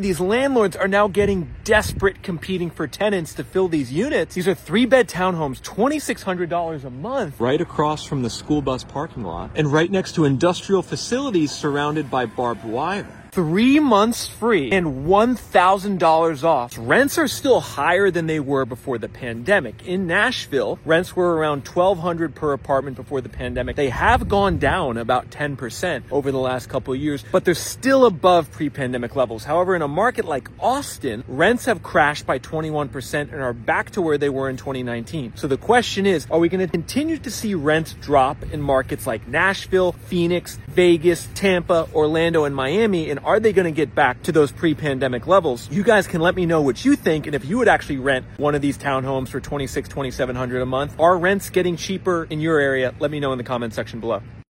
These landlords are now getting desperate competing for tenants to fill these units. These are 3-bed townhomes, $2,600 a month, right across from the school bus parking lot and right next to industrial facilities surrounded by barbed wire. 3 months free and $1,000 off. Rents are still higher than they were before the pandemic. In Nashville, rents were around $1,200 per apartment before the pandemic. They have gone down about 10% over the last couple of years, but they're still above pre-pandemic levels. However, in a market like Austin, rents have crashed by 21% and are back to where they were in 2019. So the question is, are we going to continue to see rents drop in markets like Nashville, Phoenix, Vegas, Tampa, Orlando, and Miami? And are they going to get back to those pre-pandemic levels? You guys can let me know what you think, and if you would actually rent one of these townhomes for $2,600, $2,700 a month. Are rents getting cheaper in your area? Let me know in the comment section below.